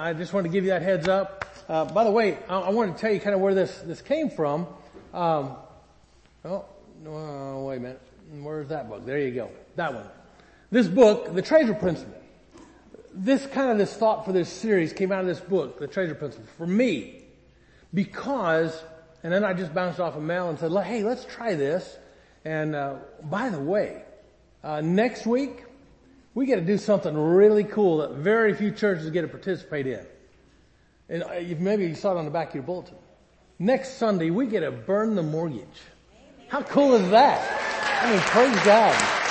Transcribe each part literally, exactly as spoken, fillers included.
I just wanted to give you that heads up. Uh, by the way, I, I wanted to tell you kind of where this, this came from. Um, oh, no, wait a minute. Where's that book? There you go. That one. This book, The Treasure Principle. This kind of this thought for this series came out of this book, The Treasure Principle, for me. Because, and then I just bounced off of Mel and said, hey, let's try this. And, uh, by the way, uh, next week, we get to do something really cool that very few churches get to participate in. And uh, maybe you saw it on the back of your bulletin. Next Sunday, we get to burn the mortgage. How cool is that? I mean, praise God.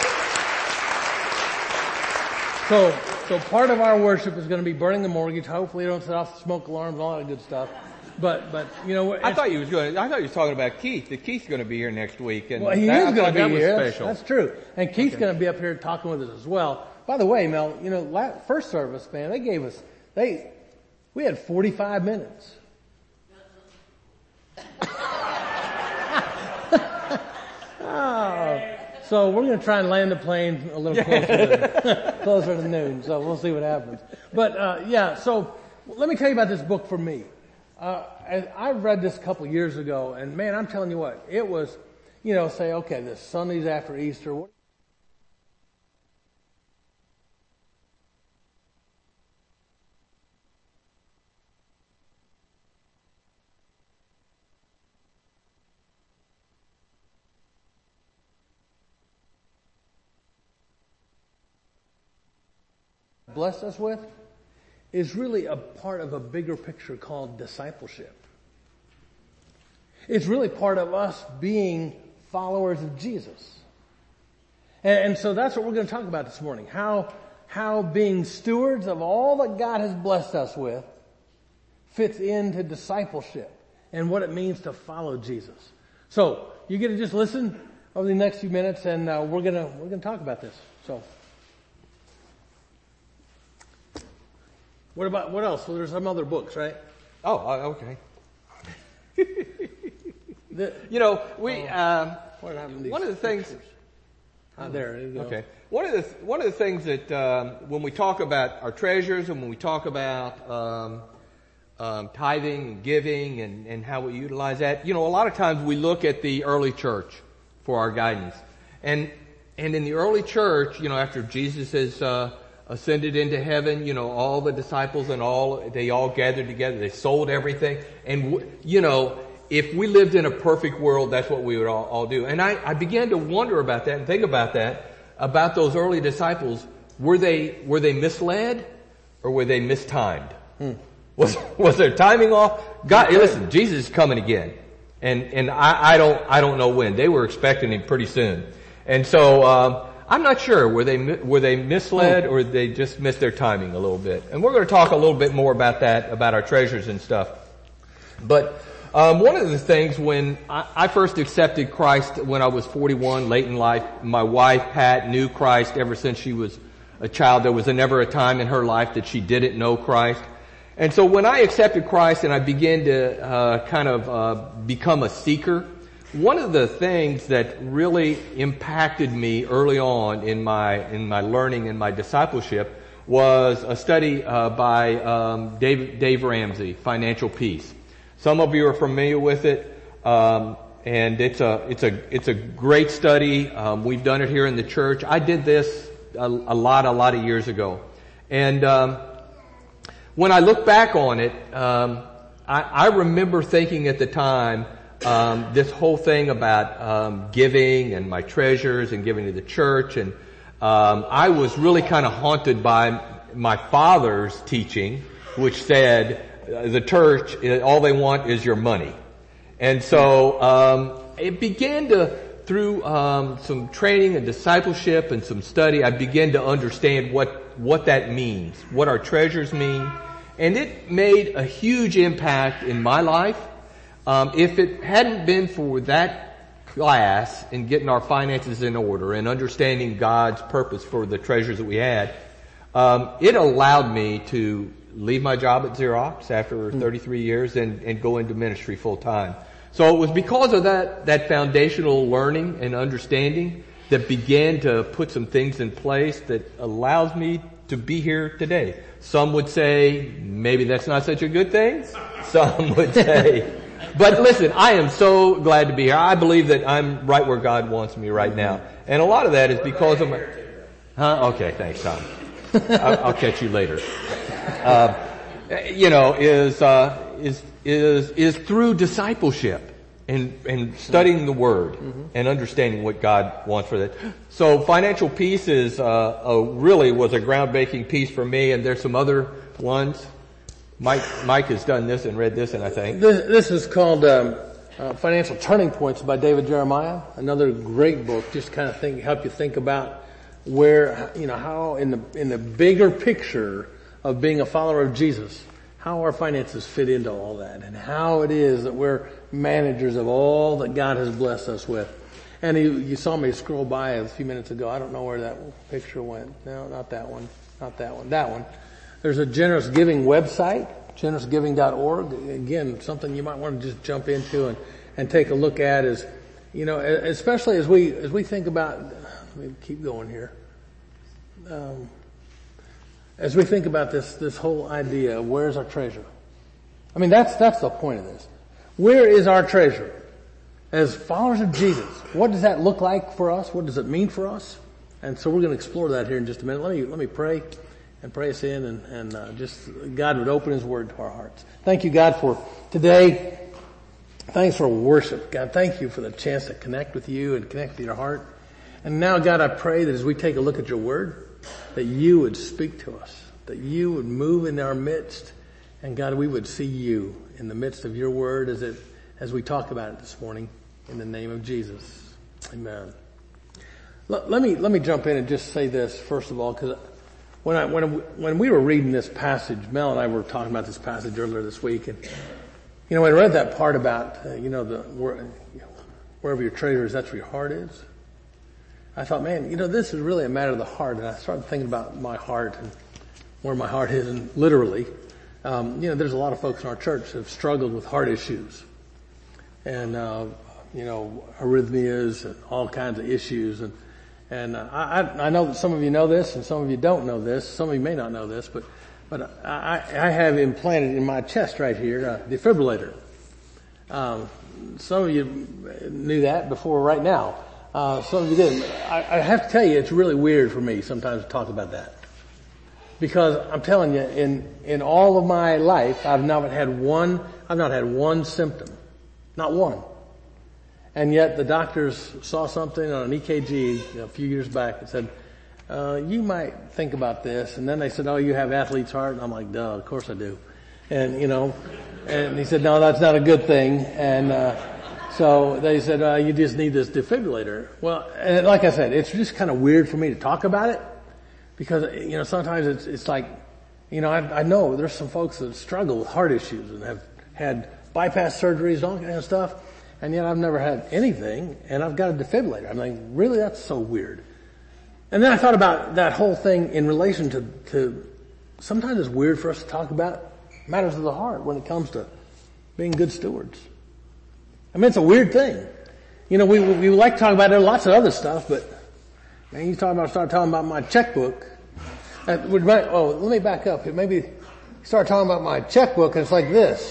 So, so part of our worship is going to be burning the mortgage. Hopefully, you don't set off smoke alarms and all that good stuff. But, but, you know, I thought you was going. I thought you was talking about Keith. That Keith's going to be here next week, and well, he that, is going to be here. Special. That's, that's true. And Keith's okay. going to be up here talking with us as well. By the way, Mel, you know, last, first service, man, they gave us they we had forty-five minutes. Oh, so we're going to try and land the plane a little closer to, closer to noon. So we'll see what happens. But uh, yeah, so let me tell you about this book for me. Uh, I, I read this a couple years ago, and man, I'm telling you what, it was, you know, say, okay, this Sunday's after Easter. What blessed us with is really a part of a bigger picture called discipleship. It's really part of us being followers of Jesus. And, and so that's what we're going to talk about this morning. How, how being stewards of all that God has blessed us with fits into discipleship and what it means to follow Jesus. So you get to just listen over the next few minutes, and uh, we're gonna we're gonna talk about this. So. What about, what else? Well, there's some other books, right? Oh, okay. the, you know, we, oh, um, what happened to these one of the things, ah, there you go. Okay. One of the, one of the things that, um, when we talk about our treasures and when we talk about, um, um, tithing and giving and, and how we utilize that, you know, a lot of times we look at the early church for our guidance. And, and in the early church, you know, after Jesus is, uh, ascended into heaven, you know, all the disciples and all, they all gathered together. They sold everything. And, you know, if we lived in a perfect world, that's what we would all, all do. And I, I began to wonder about that and think about that, about those early disciples. Were they, were they misled or were they mistimed? Hmm. Was, was their timing off? God, hey, listen, Jesus is coming again. And, and I, I don't, I don't know when. They were expecting him pretty soon. And so, um, I'm not sure. Were they, were they misled or they just missed their timing a little bit? And we're going to talk a little bit more about that, about our treasures and stuff. But, um, one of the things when I, I first accepted Christ when I was forty-one, late in life, my wife, Pat, knew Christ ever since she was a child. There was never a time in her life that she didn't know Christ. And so when I accepted Christ and I began to, uh, kind of, uh, become a seeker, one of the things that really impacted me early on in my in my learning and my discipleship was a study uh, by um, Dave Dave Ramsey, Financial Peace. Some of you are familiar with it, um, and it's a it's a it's a great study. Um, we've done it here in the church. I did this a, a lot a lot of years ago, and um, when I look back on it, um, I, I remember thinking at the time. Um, this whole thing about um, giving and my treasures and giving to the church, and um, I was really kind of haunted by my father's teaching, which said uh, the church, all they want is your money. And so um, it began to, through um, some training and discipleship and some study, I began to understand what what that means, what our treasures mean, and it made a huge impact in my life. Um, if it hadn't been for that class in getting our finances in order and understanding God's purpose for the treasures that we had, um, it allowed me to leave my job at Xerox after thirty-three years and, and go into ministry full time. So it was because of that, that foundational learning and understanding that began to put some things in place that allows me to be here today. Some would say maybe that's not such a good thing. Some would say, but listen, I am so glad to be here. I believe that I'm right where God wants me right now. And a lot of that is because of my, huh? Okay, thanks, Tom. I'll, I'll catch you later. Uh, you know, is, uh, is, is, is through discipleship and, and studying the Word mm-hmm. and understanding what God wants for that. So financial peace is, uh, a, really was a groundbreaking piece for me, and there's some other ones. Mike, Mike has done this and read this, and I think. This, this is called, um, uh, Financial Turning Points by David Jeremiah. Another great book, just kind of think, help you think about where, you know, how in the, in the bigger picture of being a follower of Jesus, how our finances fit into all that, and how it is that we're managers of all that God has blessed us with. And you, you saw me scroll by a few minutes ago. I don't know where that picture went. No, not that one. Not that one. That one. There's a generous giving website, generous giving dot org. Again, something you might want to just jump into and, and take a look at is, you know, especially as we, as we think about, let me keep going here. Um, as we think about this, this whole idea of where's our treasure? I mean, that's, that's the point of this. Where is our treasure? As followers of Jesus, what does that look like for us? What does it mean for us? And so we're going to explore that here in just a minute. Let me, let me pray and pray us in, and, and uh, just God would open His Word to our hearts. Thank you, God, for today. Thanks for worship. God, thank you for the chance to connect with you and connect with your heart. And now, God, I pray that as we take a look at your Word, that you would speak to us, that you would move in our midst, and God, we would see you in the midst of your Word as it, as we talk about it this morning, in the name of Jesus. Amen. Let, let me, let me jump in and just say this, first of all, because when I, when, when we were reading this passage, Mel and I were talking about this passage earlier this week, and, you know, I read that part about, uh, you know, the, where, wherever your treasure is, that's where your heart is. I thought, man, you know, this is really a matter of the heart, and I started thinking about my heart and where my heart is, and literally, um, you know, there's a lot of folks in our church that have struggled with heart issues, and, uh, you know, arrhythmias and all kinds of issues, and And uh, I, I know that some of you know this, and some of you don't know this. Some of you may not know this, but but I, I have implanted in my chest right here a defibrillator. Um, some of you knew that before right now. Uh, some of you didn't. I, I have to tell you, it's really weird for me sometimes to talk about that, because I'm telling you, in in all of my life, I've not had one. I've not had one symptom, not one. And yet the doctors saw something on an E K G you know, a few years back and said, uh, you might think about this. And then they said, oh, you have athlete's heart? And I'm like, duh, of course I do. And, you know, and he said, no, that's not a good thing. And, uh, so they said, uh, you just need this defibrillator. Well, and like I said, it's just kind of weird for me to talk about it because, you know, sometimes it's, it's like, you know, I, I know there's some folks that struggle with heart issues and have had bypass surgeries and all kind of stuff. And yet I've never had anything, and I've got a defibrillator. I'm like, really? That's so weird. And then I thought about that whole thing in relation to, to sometimes it's weird for us to talk about matters of the heart when it comes to being good stewards. I mean, it's a weird thing. You know, we, we like to talk about there lots of other stuff, but man, you talk about, start talking about my checkbook. That would, oh, let me back up. Maybe start talking about my checkbook and it's like this.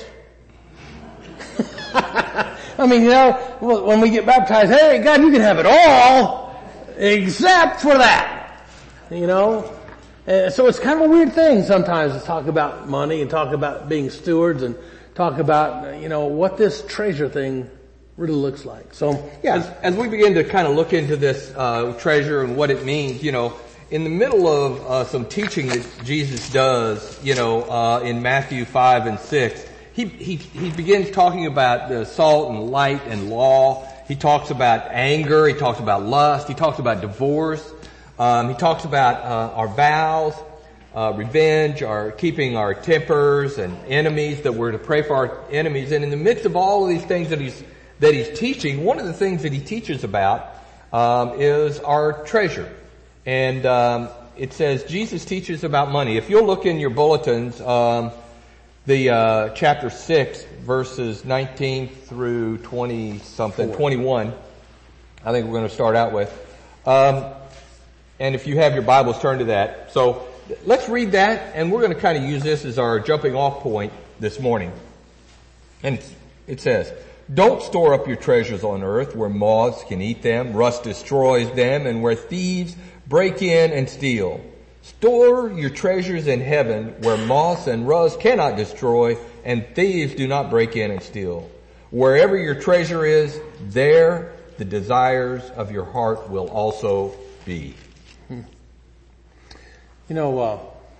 I mean, you know, when we get baptized, hey, God, you can have it all except for that. You know? And so it's kind of a weird thing sometimes to talk about money and talk about being stewards and talk about, you know, what this treasure thing really looks like. So, yeah. As, as we begin to kind of look into this uh treasure and what it means, you know, in the middle of uh some teaching that Jesus does, you know, uh in Matthew five and six, He, he, he begins talking about the salt and light and law. He talks about anger. He talks about lust. He talks about divorce. Um, he talks about, uh, our vows, uh, revenge, our keeping our tempers and enemies, that we're to pray for our enemies. And in the midst of all of these things that he's, that he's teaching, one of the things that he teaches about, um, is our treasure. And, um, it says Jesus teaches about money. If you'll look in your bulletins, um, The, uh, chapter six, verses nineteen through twenty something, twenty-one, I think we're going to start out with. Um, and if you have your Bibles, turn to that. So, let's read that, and we're going to kind of use this as our jumping off point this morning. And it says, don't store up your treasures on earth where moths can eat them, rust destroys them, and where thieves break in and steal. Store your treasures in heaven where moths and rust cannot destroy, and thieves do not break in and steal. Wherever your treasure is, there the desires of your heart will also be. Hmm. You know, uh,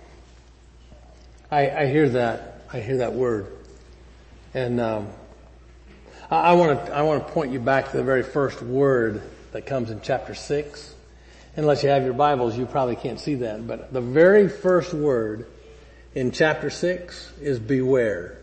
I, I hear that. I hear that word, and um, I want to. I want to point you back to the very first word that comes in chapter six. Unless you have your Bibles, you probably can't see that. But the very first word in chapter six is beware.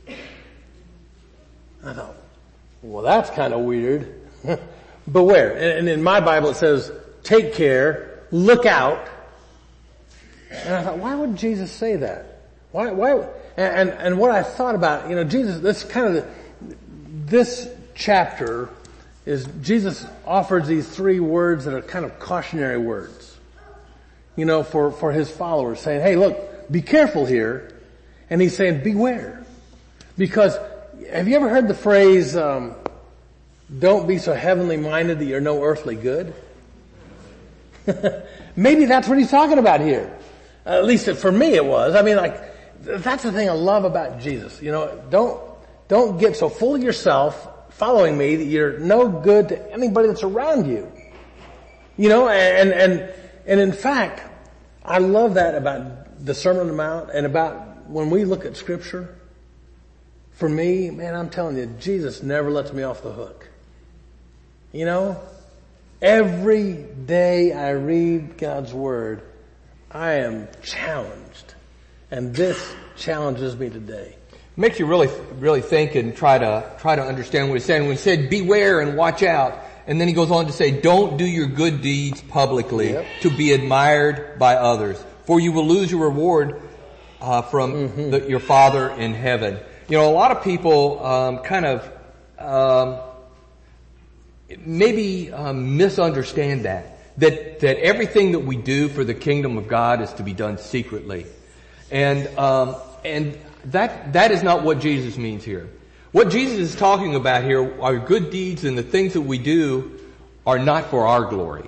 I thought, well, that's kind of weird. Beware. And in my Bible it says, take care, look out. And I thought, why would Jesus say that? Why, why, and, and what I thought about, you know, Jesus, this kind of, the, this chapter is Jesus offers these three words that are kind of cautionary words, you know, for, for his followers, saying, hey, look, be careful here. And he's saying, beware. Because, have you ever heard the phrase, um, don't be so heavenly minded that you're no earthly good? Maybe that's what he's talking about here. Uh, at least for me it was. I mean, like, that's the thing I love about Jesus. You know, don't, don't get so full of yourself following me that you're no good to anybody that's around you. You know, and, and, and in fact, I love that about the Sermon on the Mount and about when we look at Scripture. For me, man, I'm telling you, Jesus never lets me off the hook. You know, every day I read God's Word, I am challenged. And this challenges me today. Makes you really, really think and try to, try to understand what he's saying. When he said, beware and watch out. And then he goes on to say, don't do your good deeds publicly yep. to be admired by others. For you will lose your reward, uh, from mm-hmm. the, your Father in heaven. You know, a lot of people, um, kind of, um, maybe, um, misunderstand that. That, that everything that we do for the kingdom of God is to be done secretly. And, um, and, That, that is not what Jesus means here. What Jesus is talking about here are good deeds, and the things that we do are not for our glory.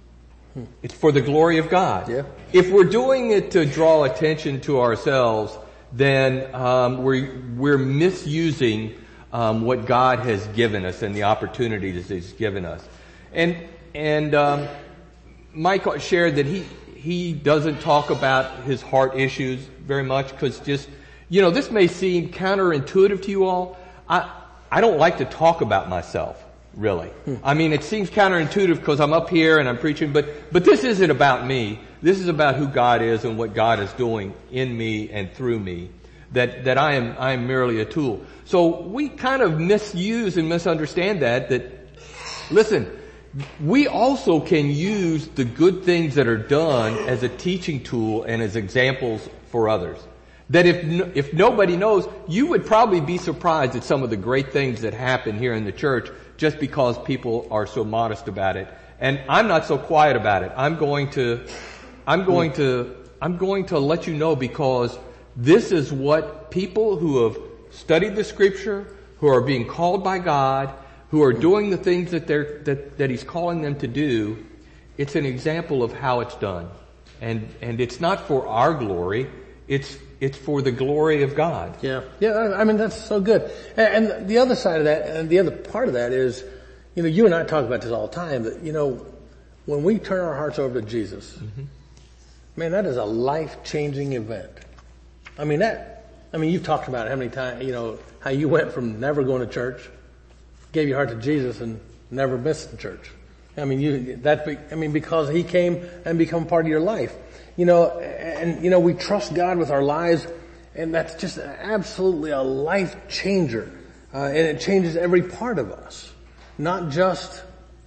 It's for the glory of God. Yeah. If we're doing it to draw attention to ourselves, then, um, we're, we're misusing, um, what God has given us and the opportunities that He's given us. And, and, um, Mike shared that he, he doesn't talk about his heart issues very much because just, you know, this may seem counterintuitive to you all. I, I don't like to talk about myself, really. Hmm. I mean, it seems counterintuitive because I'm up here and I'm preaching, but, but this isn't about me. This is about who God is and what God is doing in me and through me. That, that I am, I am merely a tool. So we kind of misuse and misunderstand that, that, listen, we also can use the good things that are done as a teaching tool and as examples for others. That if no, if nobody knows, you would probably be surprised at some of the great things that happen here in the church just because people are so modest about it. And I'm not so quiet about it. I'm going to, I'm going to, I'm going to let you know because this is what people who have studied the Scripture, who are being called by God, who are doing the things that they're, that, that He's calling them to do, it's an example of how it's done. And, and it's not for our glory. It's, it's for the glory of God. Yeah. Yeah, I mean, that's so good. And, and the other side of that, and the other part of that is, you know, you and I talk about this all the time, that, you know, when we turn our hearts over to Jesus, mm-hmm. man, that is a life-changing event. I mean, that, I mean, you've talked about it how many times, you know, how you went from never going to church, gave your heart to Jesus and never missed the church. I mean, you, that, I mean, because He came and become part of your life. You know, and, you know, we trust God with our lives, and that's just absolutely a life changer. Uh, and it changes every part of us. Not just,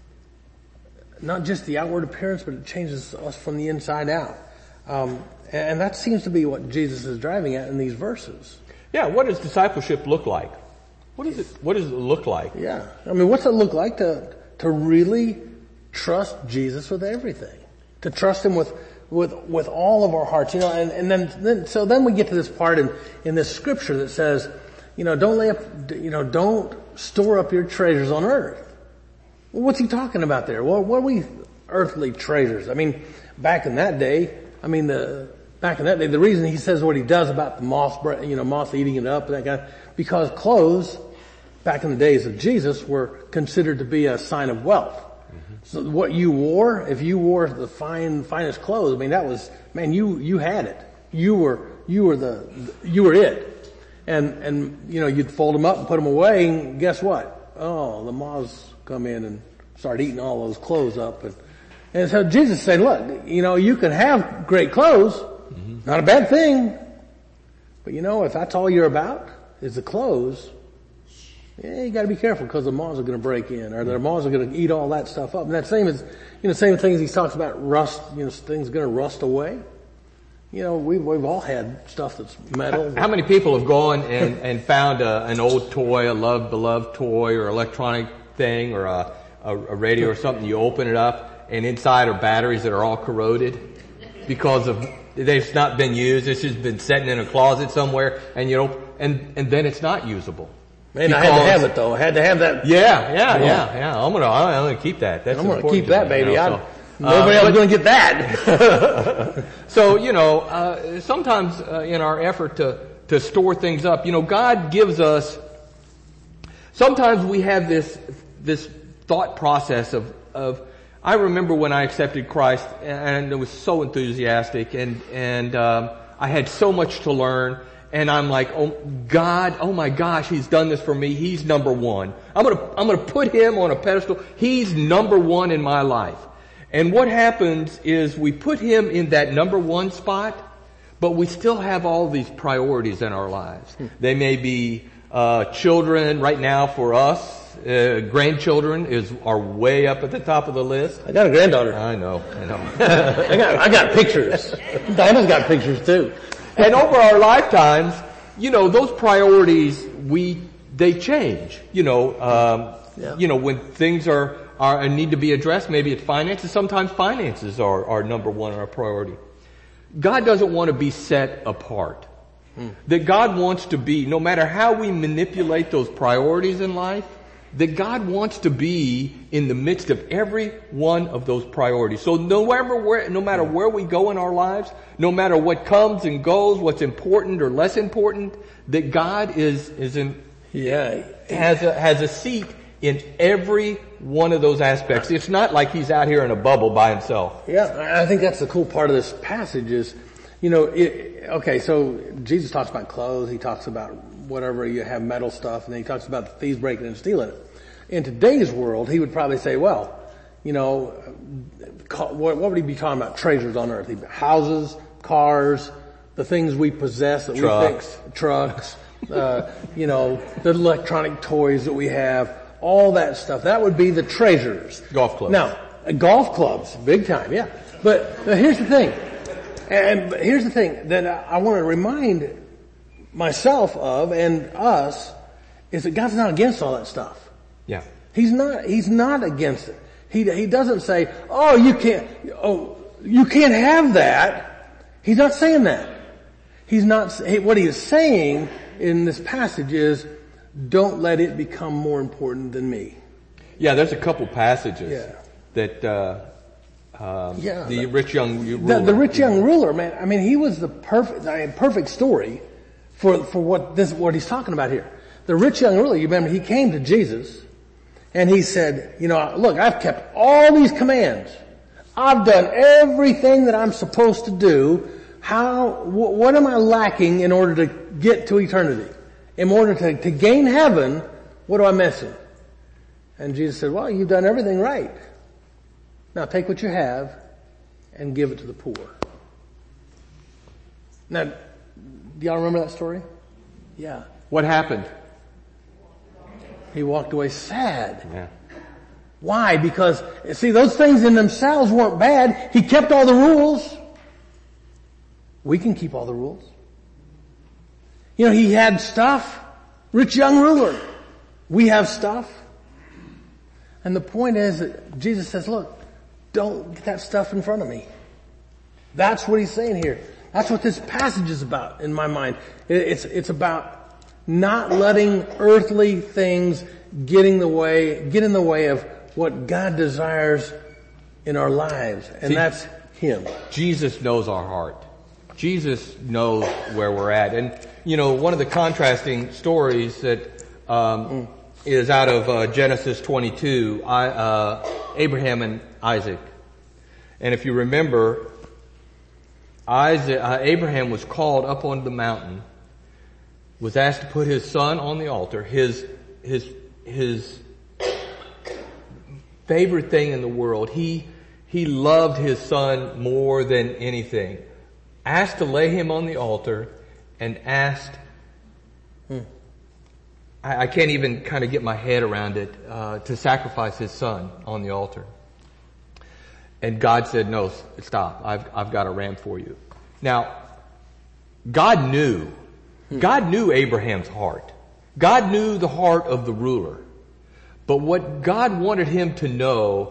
not just the outward appearance, but it changes us from the inside out. Um, and that seems to be what Jesus is driving at in these verses. Yeah, what does discipleship look like? What does it, what does it look like? Yeah. I mean, what's it look like to, to really trust Jesus with everything? To trust Him with, with, with all of our hearts, you know, and, and then, then, so then we get to this part in, in this scripture that says, you know, don't lay up, you know, don't store up your treasures on earth. Well, what's he talking about there? Well, what are we earthly treasures? I mean, back in that day, I mean, the, back in that day, the reason he says what he does about the moth, you know, moth eating it up and that kind of, because clothes, back in the days of Jesus, were considered to be a sign of wealth. Mm-hmm. So what you wore, if you wore the fine, finest clothes, I mean, that was, man, you, you had it. You were, you were the, you were it. And, and, you know, you'd fold them up and put them away, and guess what? Oh, the moths come in and start eating all those clothes up. And, and so Jesus said, look, you know, you can have great clothes, mm-hmm. not a bad thing. But you know, if that's all you're about, is the clothes, yeah, you gotta be careful because the moths are gonna break in, or the moths are gonna eat all that stuff up. And that same is, you know, same things he talks about rust, you know, things are gonna rust away. You know, we've, we've all had stuff that's metal. How many people have gone and, and found a, an old toy, a loved, beloved toy, or electronic thing, or a, a, a radio or something, you open it up, and inside are batteries that are all corroded because of, they've not been used, it's just been sitting in a closet somewhere, and you know, and, and then it's not usable. Man, I had to have it though. I had to have that. Yeah, yeah, yeah, yeah. I'm gonna, I'm gonna keep that. That's I'm gonna keep that, me, baby. You know, I, so. Nobody uh, else is going to get that. So, you know, uh, sometimes uh, in our effort to, to store things up, you know, God gives us, sometimes we have this, this thought process of, of, I remember when I accepted Christ and it was so enthusiastic and, and, um, I had so much to learn and I'm like, oh God, oh my gosh, He's done this for me. He's number one. I'm gonna, I'm gonna put Him on a pedestal. He's number one in my life. And what happens is we put Him in that number one spot, but we still have all these priorities in our lives. Hmm. They may be uh children right now for us. Uh, grandchildren is are way up at the top of the list. I got a granddaughter. I know, I know. I got I got pictures. Diana's got pictures too. And over our lifetimes, you know, those priorities we they change. You know, um, yeah. you know when things are. Are, need to be addressed. Maybe it's finances. Sometimes finances are, are number one on our priority. God doesn't want to be set apart. Hmm. That God wants to be, no matter how we manipulate those priorities in life, that God wants to be in the midst of every one of those priorities. So no matter where, no matter where we go in our lives, no matter what comes and goes, what's important or less important, that God is, is in, yeah, has a, has a seat in every one of those aspects. It's not like He's out here in a bubble by Himself. Yeah, I think that's the cool part of this passage is, you know, it, okay, so Jesus talks about clothes, He talks about whatever, you have metal stuff, and then He talks about the thieves breaking and stealing it. In today's world, He would probably say, well, you know, what, what would He be talking about? Treasures on earth. Houses, cars, the things we possess that trucks. we fix, trucks, uh, you know, the electronic toys that we have, all that stuff. That would be the treasures. Golf clubs. Now, uh, golf clubs, big time, yeah. But uh, here's the thing. And but here's the thing that I, I want to remind myself of and us is that God's not against all that stuff. Yeah. He's not, He's not against it. He, he doesn't say, oh, you can't, oh, you can't have that. He's not saying that. He's not, what He is saying in this passage is, don't let it become more important than me. Yeah, there's a couple passages yeah. that, uh, um, yeah, the the, rich young ruler. The, the rich young ruler, man, I mean, he was the perfect, I mean, perfect story for, for what this, what he's talking about here. The rich young ruler, you remember, he came to Jesus and he said, you know, look, I've kept all these commands. I've done everything that I'm supposed to do. How, wh- what am I lacking in order to get to eternity? In order to, to gain heaven, what am I missing? And Jesus said, well, you've done everything right. Now take what you have and give it to the poor. Now, do y'all remember that story? Yeah. What happened? He walked away sad. Yeah. Why? Because, see, those things in themselves weren't bad. He kept all the rules. We can keep all the rules. You know, he had stuff. Rich young ruler. We have stuff. And the point is that Jesus says, look, don't get that stuff in front of me. That's what he's saying here. That's what this passage is about in my mind. It's, it's about not letting earthly things get in the way, get in the way of what God desires in our lives. And See, that's Him. Jesus knows our heart. Jesus knows where we're at. And, you know, one of the contrasting stories that, um, mm. is out of, uh, Genesis twenty-two, I, uh, Abraham and Isaac. And if you remember, Isaac, uh, Abraham was called up on the mountain, was asked to put his son on the altar, his, his, his favorite thing in the world. He, he loved his son more than anything. Asked to lay him on the altar and asked, hmm, I, I can't even kind of get my head around it, uh, to sacrifice his son on the altar. And God said, no, stop. I've, I've got a ram for you. Now, God knew, God knew Abraham's heart. God knew the heart of the ruler. But what God wanted him to know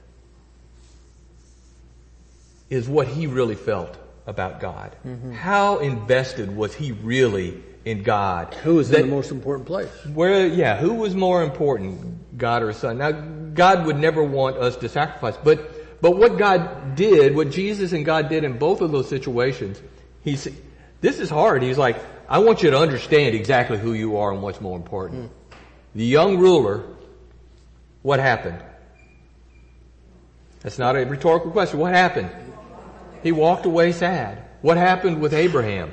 is what he really felt about God. Mm-hmm. How invested was he really in God? Who was that, in the most important place? Where, yeah, who was more important, God or his son? Now, God would never want us to sacrifice, but But what God did, what Jesus and God did in both of those situations, He's, this is hard. He's like, I want you to understand exactly who you are and what's more important. Mm. The young ruler, what happened? That's not a rhetorical question. What happened? He walked away sad. What happened with Abraham?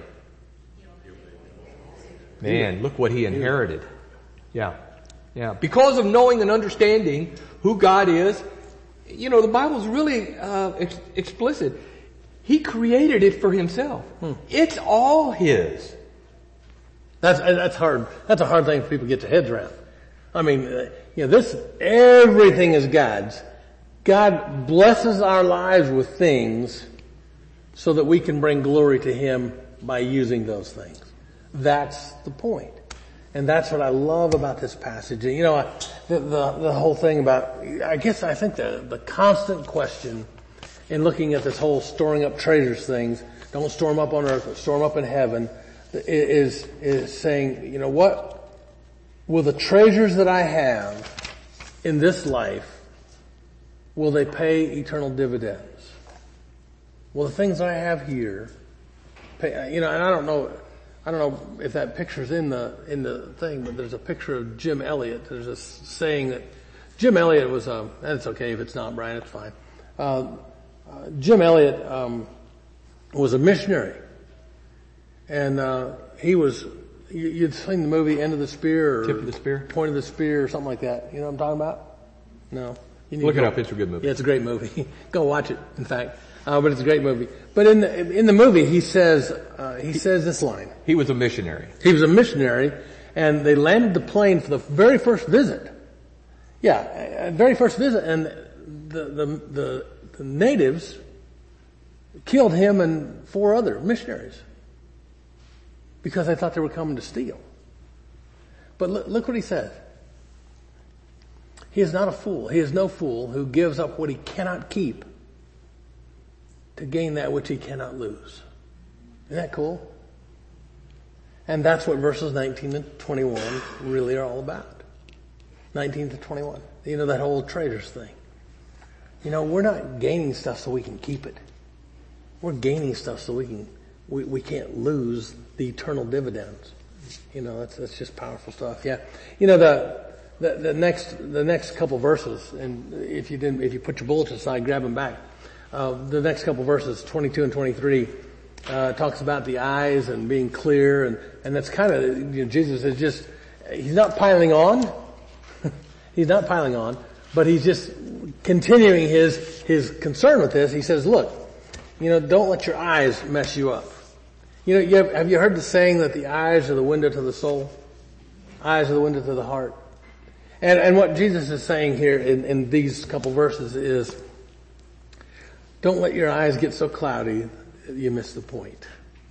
Man, look what he inherited. Yeah. Yeah. Because of knowing and understanding who God is, you know, the Bible's really uh, ex- explicit. He created it for himself. Hmm. It's all his. That's that's hard. That's a hard thing for people to get their heads around. I mean, uh, you know, this everything is God's. God blesses our lives with things so that we can bring glory to Him by using those things. That's the point. And that's what I love about this passage. You know, I, the, the, the whole thing about, I guess I think the, the constant question in looking at this whole storing up treasures things, don't store them up on earth, but store them up in heaven, is, is saying, you know what? Will the treasures that I have in this life, will they pay eternal dividends? Will the things I have here pay, you know, and I don't know, I don't know if that picture's in the, in the thing, but there's a picture of Jim Elliot. There's a saying that Jim Elliot was, um, and it's okay if it's not, Brian, it's fine. Uh, uh, Jim Elliot, um, was a missionary. And, uh, he was, you, you'd seen the movie End of the Spear or Tip of the Spear? Point of the Spear or something like that. You know what I'm talking about? No. You need Look to it go. up. It's a good movie. Yeah, it's a great movie. Go watch it, in fact. Uh, but it's a great movie. But in the, in the movie, he says, uh, he says this line. He was a missionary. He was a missionary, and they landed the plane for the very first visit. Yeah, very first visit, and the, the, the, the natives killed him and four other missionaries because they thought they were coming to steal. But look, look what he says. He is not a fool. He is no fool who gives up what he cannot keep to gain that which he cannot lose. Isn't that cool? And that's what verses nineteen and twenty-one really are all about. nineteen to twenty-one. You know, that whole treasures thing. You know, we're not gaining stuff so we can keep it. We're gaining stuff so we can, we, we can't lose the eternal dividends. You know, that's, that's just powerful stuff. Yeah. You know, the, the, the next, the next couple verses, and if you didn't, if you put your bullets aside, grab them back. Uh, the next couple verses, twenty-two and twenty-three, uh, talks about the eyes and being clear, and, and that's kind of, you know, Jesus is just, he's not piling on. He's not piling on, but he's just continuing his, his concern with this. He says, look, you know, don't let your eyes mess you up. You know, you have, have you heard the saying that the eyes are the window to the soul? Eyes are the window to the heart. And, and what Jesus is saying here in, in these couple verses is, don't let your eyes get so cloudy that you miss the point.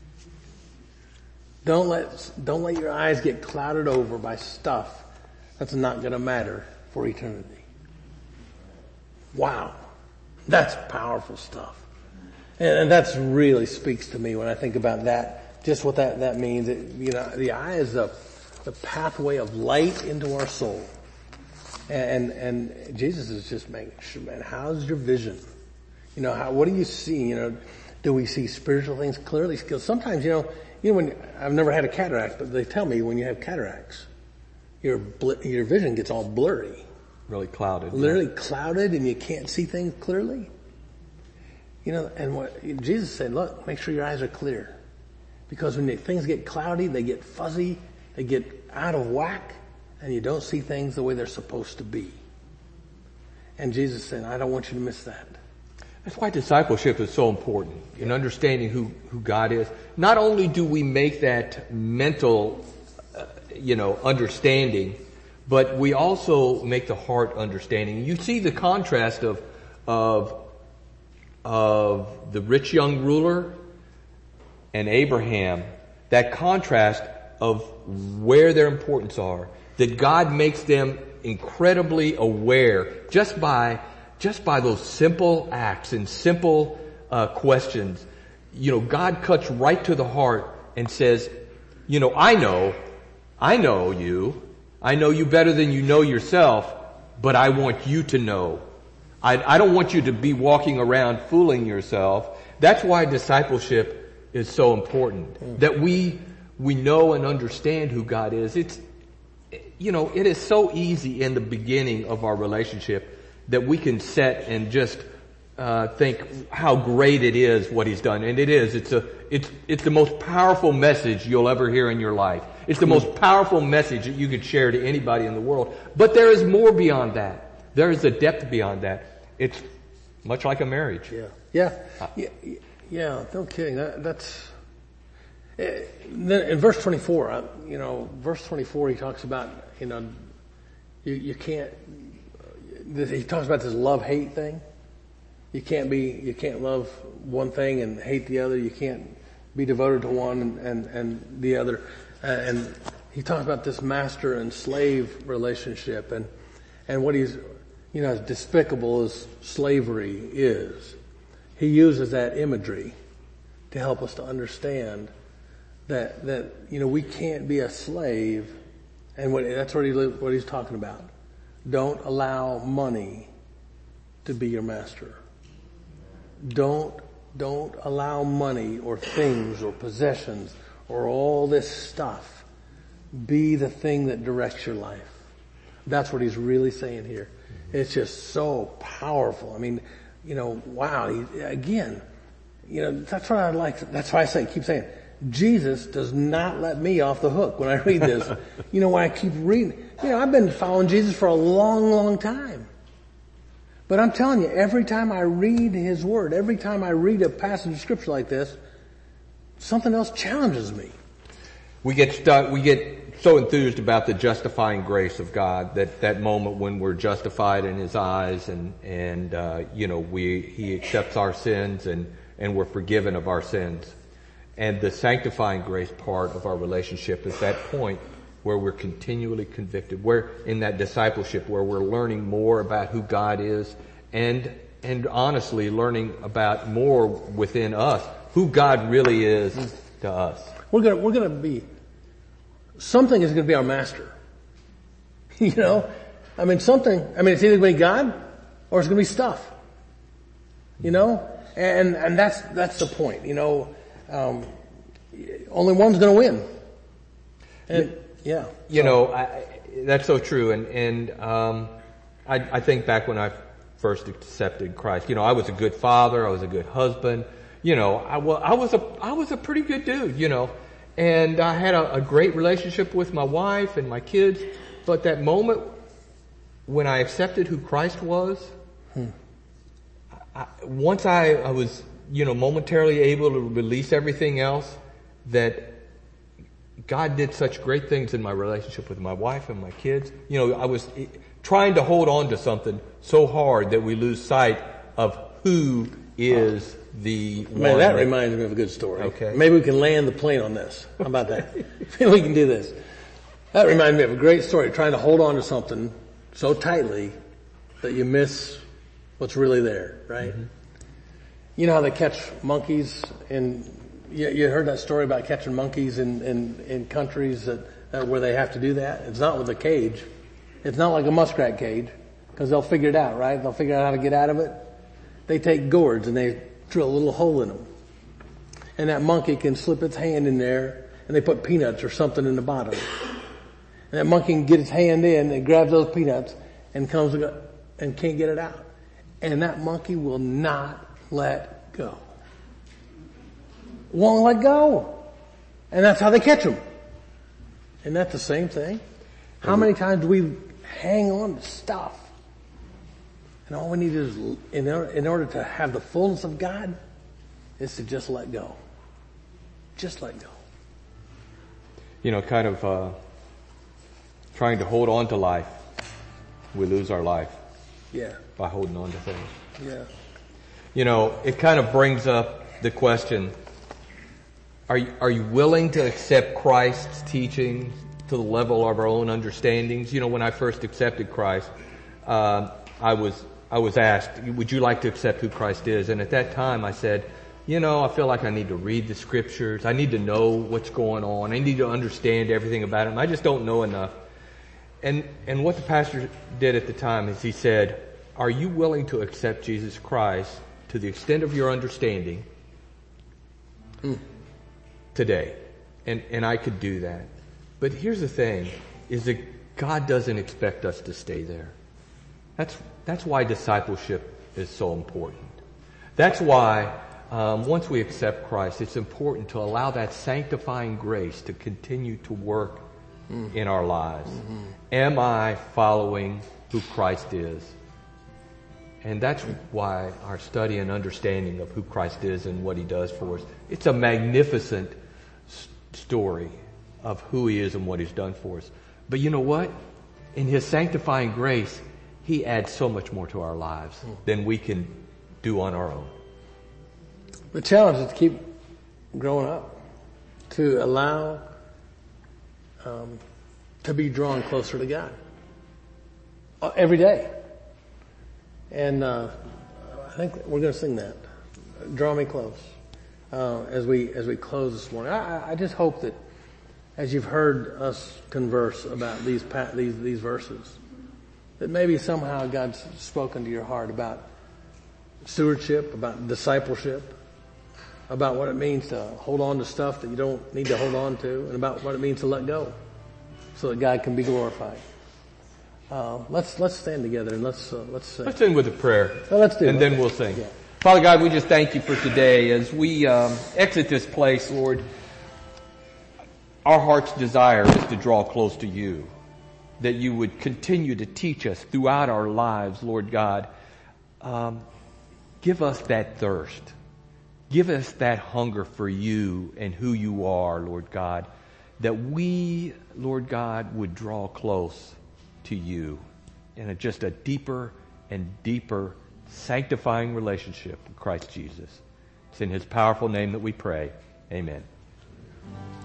Don't let, don't let your eyes get clouded over by stuff that's not going to matter for eternity. Wow. That's powerful stuff. And, and that's really speaks to me when I think about that, just what that, that means. It, you know, the eye is the, the pathway of light into our soul. And, and Jesus is just making sure, man, how's your vision? You know, how, what do you see? You know, do we see spiritual things clearly? Because sometimes, you know, you know, when, I've never had a cataract, but they tell me when you have cataracts, your, your vision gets all blurry. Really clouded. Literally yeah. clouded and you can't see things clearly. You know, and what Jesus said, look, make sure your eyes are clear. Because when they, things get cloudy, they get fuzzy, they get out of whack, and you don't see things the way they're supposed to be. And Jesus said, I don't want you to miss that. That's why discipleship is so important in understanding who, who God is. Not only do we make that mental, uh, you know, understanding, but we also make the heart understanding. You see the contrast of, of, of the rich young ruler and Abraham, that contrast of where their importance are, that God makes them incredibly aware just by just by those simple acts and simple uh questions. You know, God cuts right to the heart and says, you know, I know, I know you, I know you better than you know yourself, but I want you to know. I, I don't want you to be walking around fooling yourself. That's why discipleship is so important. Mm. That we we know and understand who God is. It's You know, it is so easy in the beginning of our relationship that we can set and just uh think how great it is what He's done. And it is. It's a it's it's the most powerful message you'll ever hear in your life. It's the most powerful message that you could share to anybody in the world. But there is more beyond that. There is a depth beyond that. It's much like a marriage. Yeah. Yeah. Yeah. Yeah. No kidding. That, that's in verse twenty-four, you know, verse twenty-four, he talks about, you know, you, you can't, he talks about this love-hate thing. You can't be, you can't love one thing and hate the other. You can't be devoted to one and, and, and the other. Uh, and he talks about this master and slave relationship and, and what he's, you know, as despicable as slavery is. He uses that imagery to help us to understand that, that, you know, we can't be a slave. And what, that's what, he, what he's talking about. Don't allow money to be your master. Don't, don't allow money or things or possessions or all this stuff be the thing that directs your life. That's what he's really saying here. It's just so powerful. I mean, you know, wow. He, again, you know, that's what I like. That's why I say, keep saying, Jesus does not let me off the hook when I read this. You know why I keep reading? You know, I've been following Jesus for a long, long time. But I'm telling you, every time I read His Word, every time I read a passage of Scripture like this, something else challenges me. We get stuck, we get so enthused about the justifying grace of God, that, that moment when we're justified in His eyes and, and, uh, you know, we, He accepts our sins and, and we're forgiven of our sins. And the sanctifying grace part of our relationship is that point where we're continually convicted. We're in that discipleship where we're learning more about who God is and, and honestly learning about more within us, who God really is to us. We're gonna, we're gonna be, something is gonna be our master. You know? I mean, something, I mean, it's either gonna be God or it's gonna be stuff. You know? And, and that's, that's the point, you know? Um, only one's gonna win. And, yeah. You so. know, I, that's so true. And, and, um, I, I think back when I first accepted Christ, you know, I was a good father, I was a good husband, you know, I, well, I was a, I was a pretty good dude, you know, and I had a, a great relationship with my wife and my kids, but that moment when I accepted who Christ was, hmm. I, once I, I was, you know, momentarily able to release everything else, that God did such great things in my relationship with my wife and my kids. You know, I was trying to hold on to something so hard that we lose sight of who is the one. Man, that reminds me of a good story. Okay. Maybe we can land the plane on this. How about that? Maybe we can do this. That reminds me of a great story, trying to hold on to something so tightly that you miss what's really there, right? Mm-hmm. You know how they catch monkeys in, you, you heard that story about catching monkeys in, in, in countries that, uh, where they have to do that? It's not with a cage. It's not like a muskrat cage, because they'll figure it out, right? They'll figure out how to get out of it. They take gourds and they drill a little hole in them. And that monkey can slip its hand in there, and they put peanuts or something in the bottom. And that monkey can get its hand in and grabs those peanuts and comes and can't get it out. And that monkey will not let go. Won't let go. And that's how they catch them. Isn't that the same thing? How many times do we hang on to stuff? And all we need is, in order, in order to have the fullness of God, is to just let go. Just let go. You know, kind of uh, trying to hold on to life. We lose our life. Yeah. By holding on to things. Yeah. You know, it kind of brings up the question, are you, are you willing to accept Christ's teaching to the level of our own understandings? You know, when I first accepted Christ, uh, I was, I was asked, would you like to accept who Christ is? And at that time I said, you know, I feel like I need to read the scriptures. I need to know what's going on. I need to understand everything about it. I just don't know enough. And, and what the pastor did at the time is he said, are you willing to accept Jesus Christ to the extent of your understanding mm. today? And, and I could do that. But here's the thing, is that God doesn't expect us to stay there. That's, that's why discipleship is so important. That's why Um, once we accept Christ, it's important to allow that sanctifying grace to continue to work mm. in our lives. Mm-hmm. Am I following who Christ is? And that's why our study and understanding of who Christ is and what He does for us, it's a magnificent s- story of who He is and what He's done for us. But you know what? In His sanctifying grace, He adds so much more to our lives mm. than we can do on our own. The challenge is to keep growing up, to allow um, to be drawn closer to God uh, every day. And uh, I think we're going to sing that. Draw me close uh, as we as we close this morning. I, I just hope that as you've heard us converse about these these these verses, that maybe somehow God's spoken to your heart about stewardship, about discipleship, about what it means to hold on to stuff that you don't need to hold on to, and about what it means to let go so that God can be glorified. Uh, let's, let's stand together and let's, uh, let's sing. Let's end with a prayer. Well, let's do And it. then we'll sing. Yeah. Father God, we just thank You for today. As we um, exit this place, Lord, our heart's desire is to draw close to You, that You would continue to teach us throughout our lives, Lord God. Um, give us that thirst. Give us that hunger for You and who You are, Lord God, that we, Lord God, would draw close to You in a, just a deeper and deeper sanctifying relationship with Christ Jesus. It's in His powerful name that we pray. Amen.